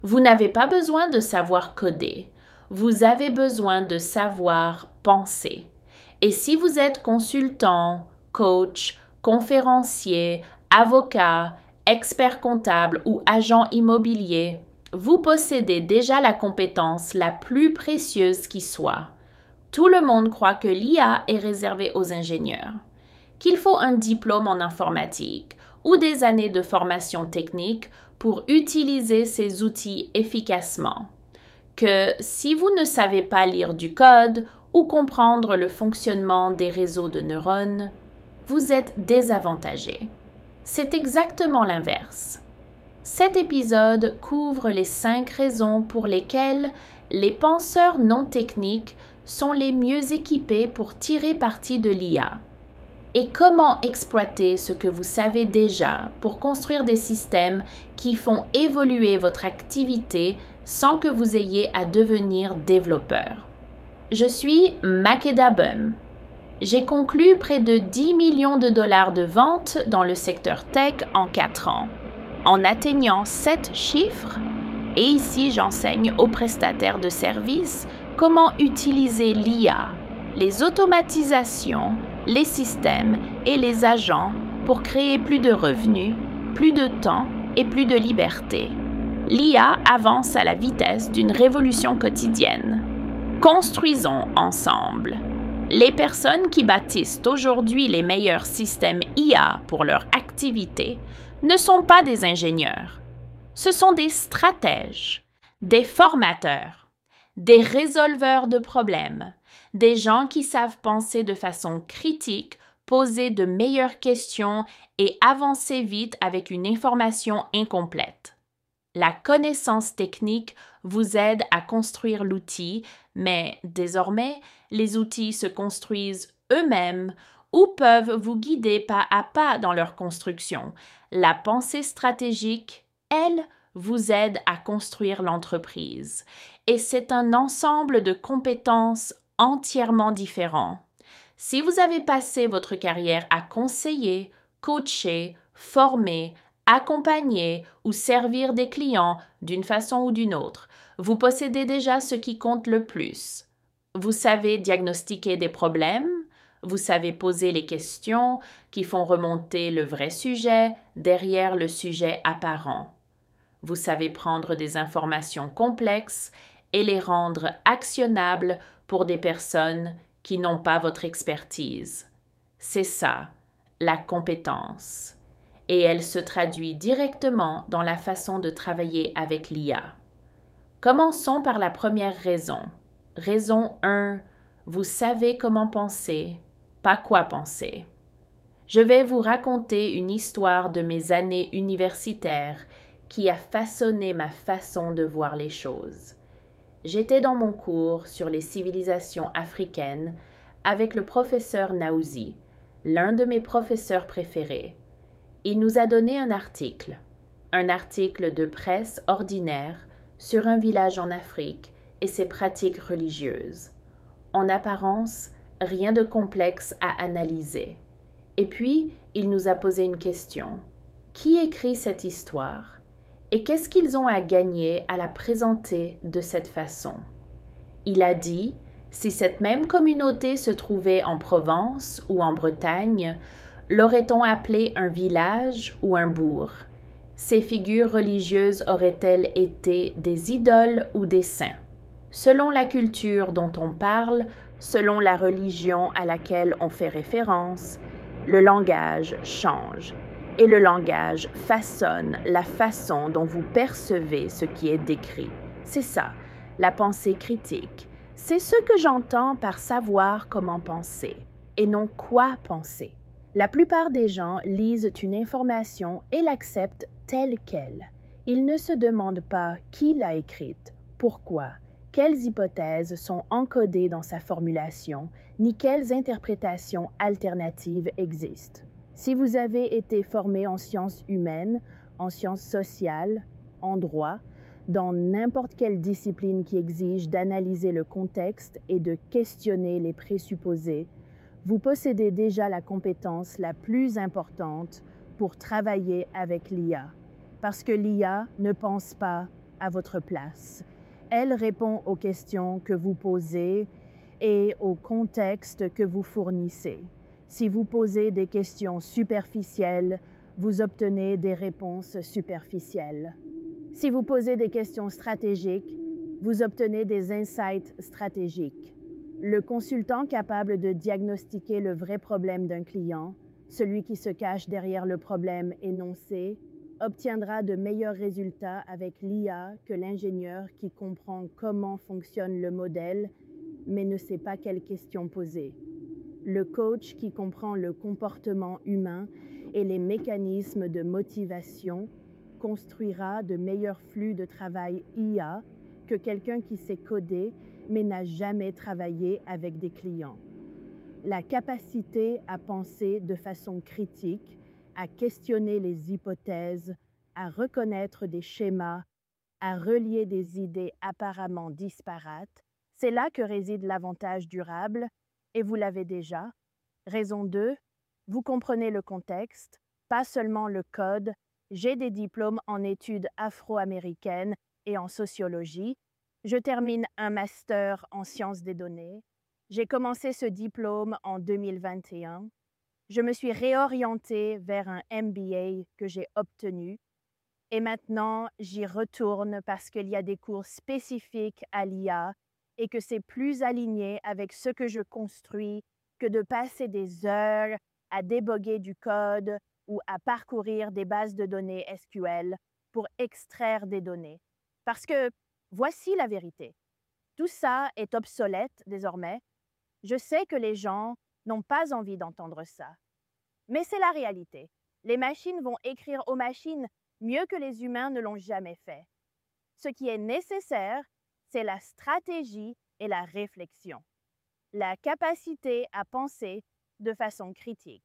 Vous n'avez pas besoin de savoir coder. Vous avez besoin de savoir penser. Et si vous êtes consultant, coach, conférencier, avocat, expert comptable ou agent immobilier, vous possédez déjà la compétence la plus précieuse qui soit. Tout le monde croit que l'IA est réservée aux ingénieurs, qu'il faut un diplôme en informatique ou des années de formation technique pour utiliser ces outils efficacement, que si vous ne savez pas lire du code ou comprendre le fonctionnement des réseaux de neurones, vous êtes désavantagé. C'est exactement l'inverse. Cet épisode couvre les 5 raisons pour lesquelles les penseurs non techniques sont les mieux équipés pour tirer parti de l'IA. Et comment exploiter ce que vous savez déjà pour construire des systèmes qui font évoluer votre activité sans que vous ayez à devenir développeur. Je suis Makeda Bum. J'ai conclu près de 10 millions de dollars de ventes dans le secteur tech en 4 ans, en atteignant 7 chiffres. Et ici, j'enseigne aux prestataires de services comment utiliser l'IA, les automatisations, les systèmes et les agents pour créer plus de revenus, plus de temps et plus de liberté. L'IA avance à la vitesse d'une révolution quotidienne. Construisons ensemble. Les personnes qui bâtissent aujourd'hui les meilleurs systèmes IA pour leur activité ne sont pas des ingénieurs. Ce sont des stratèges, des formateurs, des résolveurs de problèmes, des gens qui savent penser de façon critique, poser de meilleures questions et avancer vite avec une information incomplète. La connaissance technique vous aide à construire l'outil, mais désormais, les outils se construisent eux-mêmes ou peuvent vous guider pas à pas dans leur construction. La pensée stratégique, elle, vous aide à construire l'entreprise. Et c'est un ensemble de compétences entièrement différents. Si vous avez passé votre carrière à conseiller, coacher, former, accompagner ou servir des clients d'une façon ou d'une autre, vous possédez déjà ce qui compte le plus. Vous savez diagnostiquer des problèmes, vous savez poser les questions qui font remonter le vrai sujet derrière le sujet apparent. Vous savez prendre des informations complexes et les rendre actionnables pour des personnes qui n'ont pas votre expertise. C'est ça, la compétence. Et elle se traduit directement dans la façon de travailler avec l'IA. Commençons par la première raison. Raison 1. Vous savez comment penser, pas quoi penser. Je vais vous raconter une histoire de mes années universitaires qui a façonné ma façon de voir les choses. J'étais dans mon cours sur les civilisations africaines avec le professeur Naouzi, l'un de mes professeurs préférés. Il nous a donné un article de presse ordinaire sur un village en Afrique et ses pratiques religieuses. En apparence, rien de complexe à analyser. Et puis, il nous a posé une question. Qui écrit cette histoire? Et qu'est-ce qu'ils ont à gagner à la présenter de cette façon? Il a dit, si cette même communauté se trouvait en Provence ou en Bretagne, l'aurait-on appelé un village ou un bourg? Ces figures religieuses auraient-elles été des idoles ou des saints? Selon la culture dont on parle, selon la religion à laquelle on fait référence, le langage change. Et le langage façonne la façon dont vous percevez ce qui est décrit. C'est ça, la pensée critique. C'est ce que j'entends par savoir comment penser, et non quoi penser. La plupart des gens lisent une information et l'acceptent telle qu'elle. Ils ne se demandent pas qui l'a écrite, pourquoi, quelles hypothèses sont encodées dans sa formulation, ni quelles interprétations alternatives existent. Si vous avez été formé en sciences humaines, en sciences sociales, en droit, dans n'importe quelle discipline qui exige d'analyser le contexte et de questionner les présupposés, vous possédez déjà la compétence la plus importante pour travailler avec l'IA. Parce que l'IA ne pense pas, à votre place. Elle répond aux questions que vous posez et au contexte que vous fournissez. Si vous posez des questions superficielles, vous obtenez des réponses superficielles. Si vous posez des questions stratégiques, vous obtenez des insights stratégiques. Le consultant capable de diagnostiquer le vrai problème d'un client, celui qui se cache derrière le problème énoncé, obtiendra de meilleurs résultats avec l'IA que l'ingénieur qui comprend comment fonctionne le modèle, mais ne sait pas quelles questions poser. Le coach qui comprend le comportement humain et les mécanismes de motivation construira de meilleurs flux de travail IA que quelqu'un qui sait coder mais n'a jamais travaillé avec des clients. La capacité à penser de façon critique, à questionner les hypothèses, à reconnaître des schémas, à relier des idées apparemment disparates, c'est là que réside l'avantage durable, et vous l'avez déjà. Raison 2, vous comprenez le contexte, pas seulement le code. J'ai des diplômes en études afro-américaines et en sociologie. Je termine un master en sciences des données. J'ai commencé ce diplôme en 2021. Je me suis réorientée vers un MBA que j'ai obtenu. Et maintenant, j'y retourne parce qu'il y a des cours spécifiques à l'IA et que c'est plus aligné avec ce que je construis que de passer des heures à déboguer du code ou à parcourir des bases de données SQL pour extraire des données. Parce que voici la vérité. Tout ça est obsolète désormais. Je sais que les gens n'ont pas envie d'entendre ça. Mais c'est la réalité. Les machines vont écrire aux machines mieux que les humains ne l'ont jamais fait. Ce qui est nécessaire, c'est la stratégie et la réflexion. La capacité à penser de façon critique.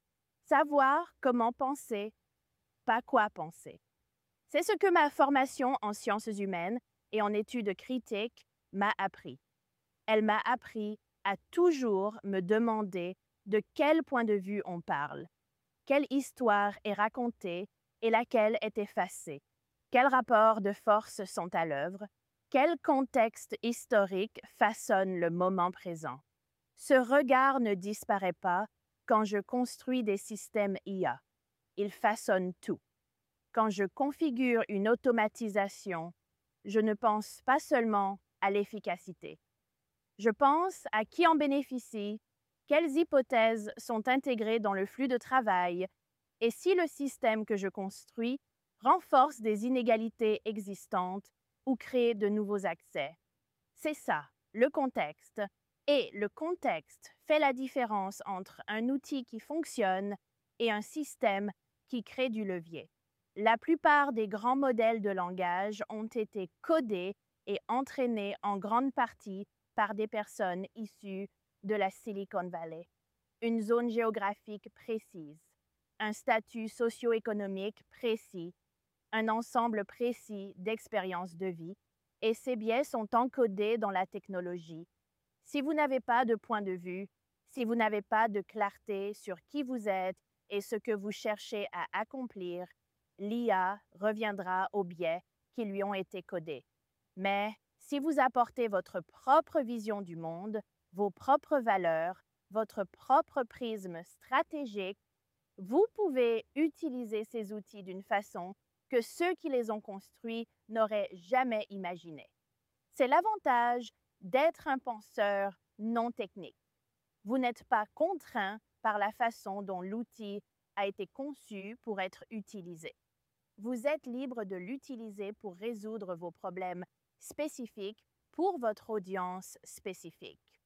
Savoir comment penser, pas quoi penser. C'est ce que ma formation en sciences humaines et en études critiques m'a appris. Elle m'a appris à toujours me demander de quel point de vue on parle, quelle histoire est racontée et laquelle est effacée, quels rapports de force sont à l'œuvre, quel contexte historique façonne le moment présent. Ce regard ne disparaît pas quand je construis des systèmes IA. Il façonne tout. Quand je configure une automatisation, je ne pense pas seulement à l'efficacité. Je pense à qui en bénéficie, quelles hypothèses sont intégrées dans le flux de travail et si le système que je construis renforce des inégalités existantes ou crée de nouveaux accès. C'est ça, le contexte. Et le contexte fait la différence entre un outil qui fonctionne et un système qui crée du levier. La plupart des grands modèles de langage ont été codés et entraînés en grande partie par des personnes issues de la Silicon Valley. Une zone géographique précise, un statut socio-économique précis, un ensemble précis d'expériences de vie, et ces biais sont encodés dans la technologie. Si vous n'avez pas de point de vue, si vous n'avez pas de clarté sur qui vous êtes et ce que vous cherchez à accomplir, l'IA reviendra aux biais qui lui ont été codés. Mais si vous apportez votre propre vision du monde, vos propres valeurs, votre propre prisme stratégique, vous pouvez utiliser ces outils d'une façon que ceux qui les ont construits n'auraient jamais imaginé. C'est l'avantage d'être un penseur non technique. Vous n'êtes pas contraint par la façon dont l'outil a été conçu pour être utilisé. Vous êtes libre de l'utiliser pour résoudre vos problèmes spécifiques pour votre audience spécifique.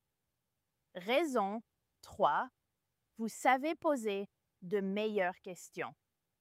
Raison 3. Vous savez poser de meilleures questions.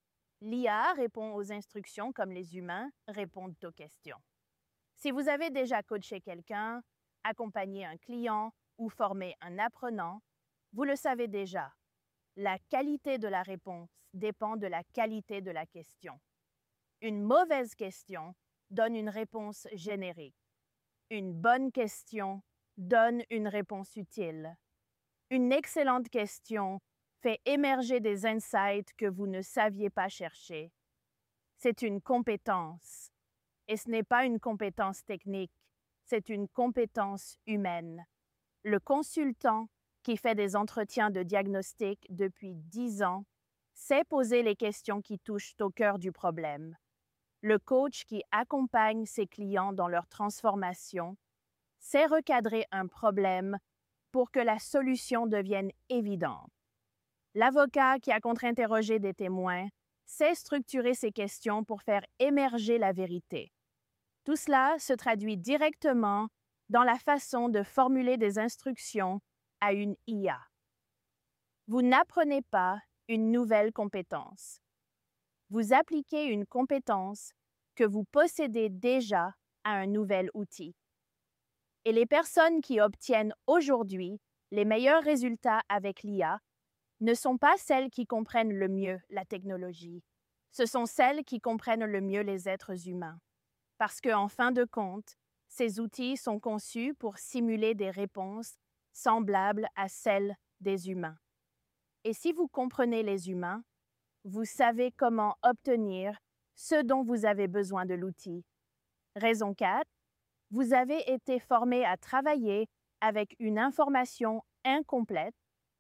L'IA répond aux instructions comme les humains répondent aux questions. Si vous avez déjà coaché quelqu'un, accompagné un client ou formé un apprenant, vous le savez déjà. La qualité de la réponse dépend de la qualité de la question. Une mauvaise question donne une réponse générique. Une bonne question donne une réponse utile. Une excellente question fait émerger des insights que vous ne saviez pas chercher. C'est une compétence. Et ce n'est pas une compétence technique, c'est une compétence humaine. Le consultant qui fait des entretiens de diagnostic depuis 10 ans sait poser les questions qui touchent au cœur du problème. Le coach qui accompagne ses clients dans leur transformation sait recadrer un problème pour que la solution devienne évidente. L'avocat qui a contre-interrogé des témoins sait structurer ses questions pour faire émerger la vérité. Tout cela se traduit directement dans la façon de formuler des instructions à une IA. Vous n'apprenez pas une nouvelle compétence. Vous appliquez une compétence que vous possédez déjà à un nouvel outil. Et les personnes qui obtiennent aujourd'hui les meilleurs résultats avec l'IA ne sont pas celles qui comprennent le mieux la technologie. Ce sont celles qui comprennent le mieux les êtres humains. Parce qu'en fin de compte, ces outils sont conçus pour simuler des réponses semblables à celles des humains. Et si vous comprenez les humains, vous savez comment obtenir ce dont vous avez besoin de l'outil. Raison 4. Vous avez été formé à travailler avec une information incomplète.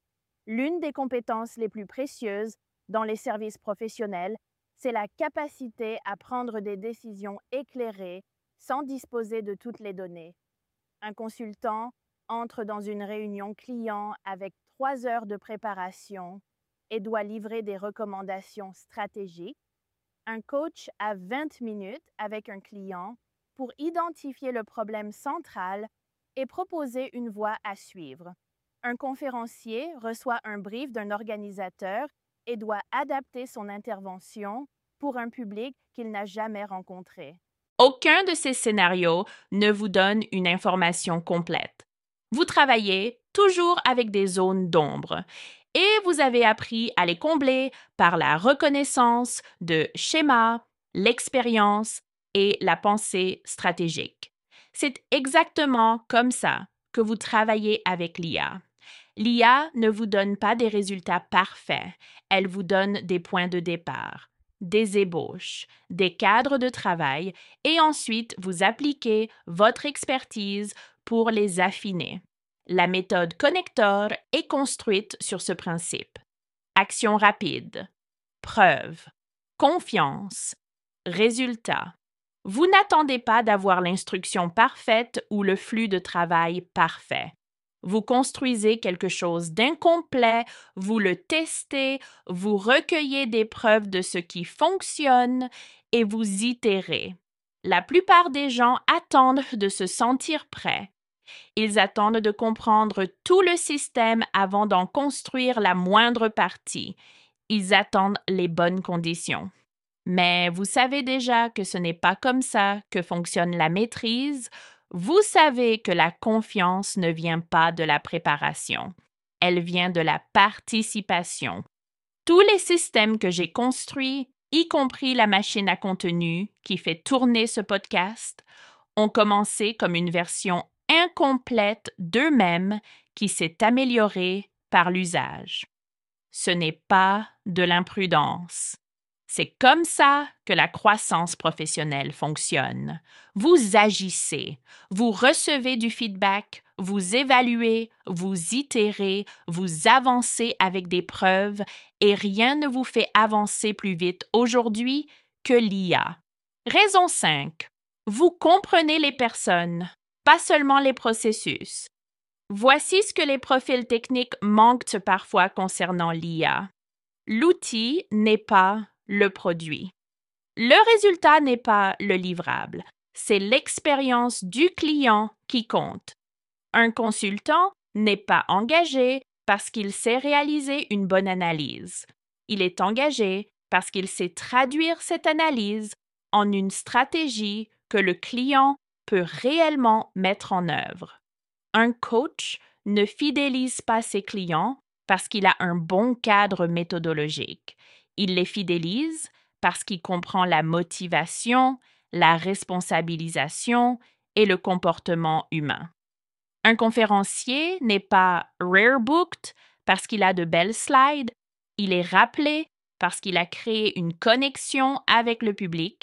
L'une des compétences les plus précieuses dans les services professionnels, c'est la capacité à prendre des décisions éclairées sans disposer de toutes les données. Un consultant entre dans une réunion client avec 3 heures de préparation et doit livrer des recommandations stratégiques. Un coach a 20 minutes avec un client pour identifier le problème central et proposer une voie à suivre. Un conférencier reçoit un brief d'un organisateur et doit adapter son intervention pour un public qu'il n'a jamais rencontré. Aucun de ces scénarios ne vous donne une information complète. Vous travaillez toujours avec des zones d'ombre et vous avez appris à les combler par la reconnaissance de schémas, l'expérience et la pensée stratégique. C'est exactement comme ça que vous travaillez avec l'IA. L'IA ne vous donne pas des résultats parfaits, elle vous donne des points de départ, des ébauches, des cadres de travail et ensuite vous appliquez votre expertise pour les affiner. La méthode Connector est construite sur ce principe. Action rapide, preuve, confiance, résultat. Vous n'attendez pas d'avoir l'instruction parfaite ou le flux de travail parfait. Vous construisez quelque chose d'incomplet, vous le testez, vous recueillez des preuves de ce qui fonctionne et vous itérez. La plupart des gens attendent de se sentir prêts. Ils attendent de comprendre tout le système avant d'en construire la moindre partie. Ils attendent les bonnes conditions. Mais vous savez déjà que ce n'est pas comme ça que fonctionne la maîtrise. Vous savez que la confiance ne vient pas de la préparation. Elle vient de la participation. Tous les systèmes que j'ai construits, y compris la machine à contenu qui fait tourner ce podcast, ont commencé comme une version incomplète d'eux-mêmes qui s'est améliorée par l'usage. Ce n'est pas de l'imprudence. C'est comme ça que la croissance professionnelle fonctionne. Vous agissez, vous recevez du feedback, vous évaluez, vous itérez, vous avancez avec des preuves et rien ne vous fait avancer plus vite aujourd'hui que l'IA. Raison 5. Vous comprenez les personnes, pas seulement les processus. Voici ce que les profils techniques manquent parfois concernant l'IA. L'outil n'est pas le produit. Le résultat n'est pas le livrable. C'est l'expérience du client qui compte. Un consultant n'est pas engagé parce qu'il sait réaliser une bonne analyse. Il est engagé parce qu'il sait traduire cette analyse en une stratégie que le client peut réellement mettre en œuvre. Un coach ne fidélise pas ses clients parce qu'il a un bon cadre méthodologique. Il les fidélise parce qu'il comprend la motivation, la responsabilisation et le comportement humain. Un conférencier n'est pas rare-booked parce qu'il a de belles slides, il est rappelé parce qu'il a créé une connexion avec le public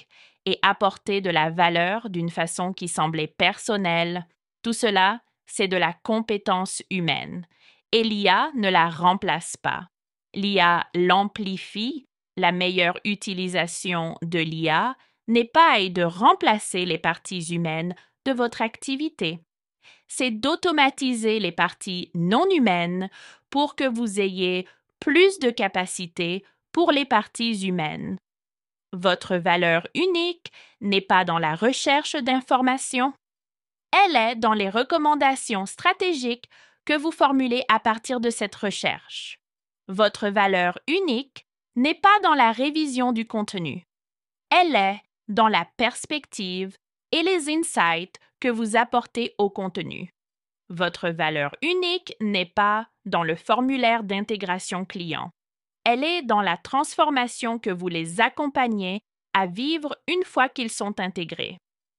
et apporter de la valeur d'une façon qui semblait personnelle. Tout cela, c'est de la compétence humaine. Et l'IA ne la remplace pas. L'IA l'amplifie. La meilleure utilisation de l'IA n'est pas de remplacer les parties humaines de votre activité. C'est d'automatiser les parties non humaines pour que vous ayez plus de capacité pour les parties humaines. Votre valeur unique n'est pas dans la recherche d'informations, elle est dans les recommandations stratégiques que vous formulez à partir de cette recherche. Votre valeur unique n'est pas dans la révision du contenu, elle est dans la perspective et les insights que vous apportez au contenu. Votre valeur unique n'est pas dans le formulaire d'intégration client. Elle est dans la transformation que vous les accompagnez à vivre une fois qu'ils sont intégrés.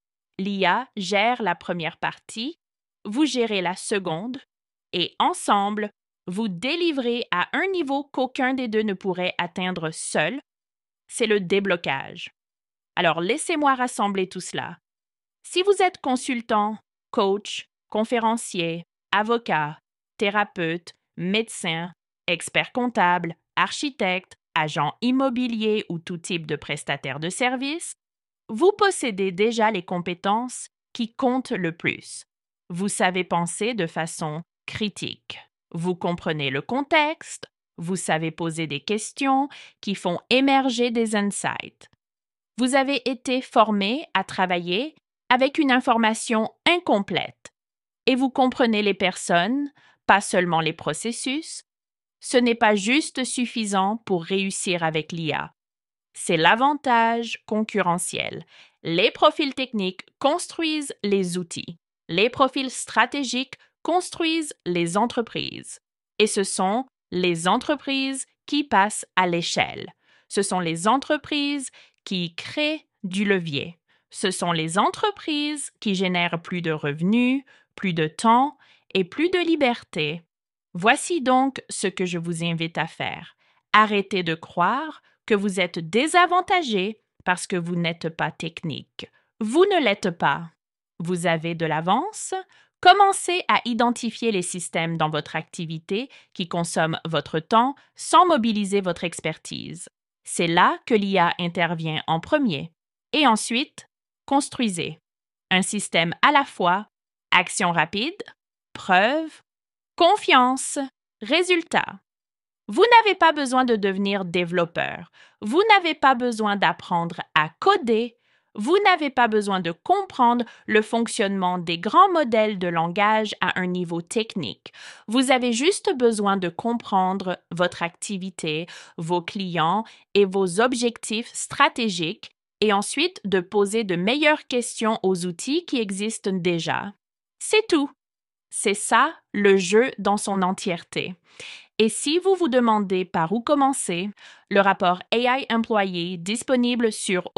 L'IA gère la première partie, vous gérez la seconde, et ensemble, vous délivrez à un niveau qu'aucun des deux ne pourrait atteindre seul. C'est le déblocage. Alors, laissez-moi rassembler tout cela. Si vous êtes consultant, coach, conférencier, avocat, thérapeute, médecin, expert comptable, architecte, agent immobilier ou tout type de prestataire de services, vous possédez déjà les compétences qui comptent le plus. Vous savez penser de façon critique. Vous comprenez le contexte. Vous savez poser des questions qui font émerger des insights. Vous avez été formé à travailler avec une information incomplète et vous comprenez les personnes, pas seulement les processus. Ce n'est pas juste suffisant pour réussir avec l'IA. C'est l'avantage concurrentiel. Les profils techniques construisent les outils. Les profils stratégiques construisent les entreprises. Et ce sont les entreprises qui passent à l'échelle. Ce sont les entreprises qui créent du levier. Ce sont les entreprises qui génèrent plus de revenus, plus de temps et plus de liberté. Voici donc ce que je vous invite à faire. Arrêtez de croire que vous êtes désavantagé parce que vous n'êtes pas technique. Vous ne l'êtes pas. Vous avez de l'avance. Commencez à identifier les systèmes dans votre activité qui consomment votre temps sans mobiliser votre expertise. C'est là que l'IA intervient en premier. Et ensuite, construisez un système à la fois, action rapide, preuve, confiance, résultat. Vous n'avez pas besoin de devenir développeur. Vous n'avez pas besoin d'apprendre à coder. Vous n'avez pas besoin de comprendre le fonctionnement des grands modèles de langage à un niveau technique. Vous avez juste besoin de comprendre votre activité, vos clients et vos objectifs stratégiques et ensuite de poser de meilleures questions aux outils qui existent déjà. C'est tout. C'est ça le jeu dans son entièreté. Et si vous vous demandez par où commencer, le rapport AI employé disponible sur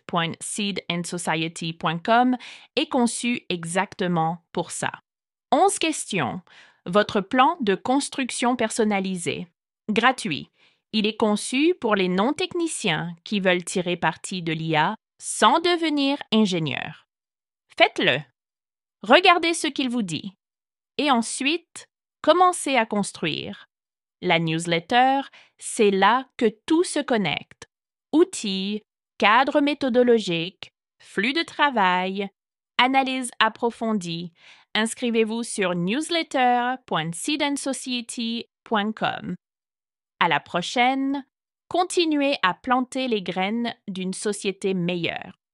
audit.seedandsociety.com est conçu exactement pour ça. 11 questions. Votre plan de construction personnalisé. Gratuit. Il est conçu pour les non-techniciens qui veulent tirer parti de l'IA sans devenir ingénieur. Faites-le. Regardez ce qu'il vous dit. Et ensuite, commencez à construire. La newsletter, c'est là que tout se connecte. Outils, cadre méthodologique, flux de travail, analyse approfondie. Inscrivez-vous sur newsletter.seedandsociety.com. À la prochaine, continuez à planter les graines d'une société meilleure.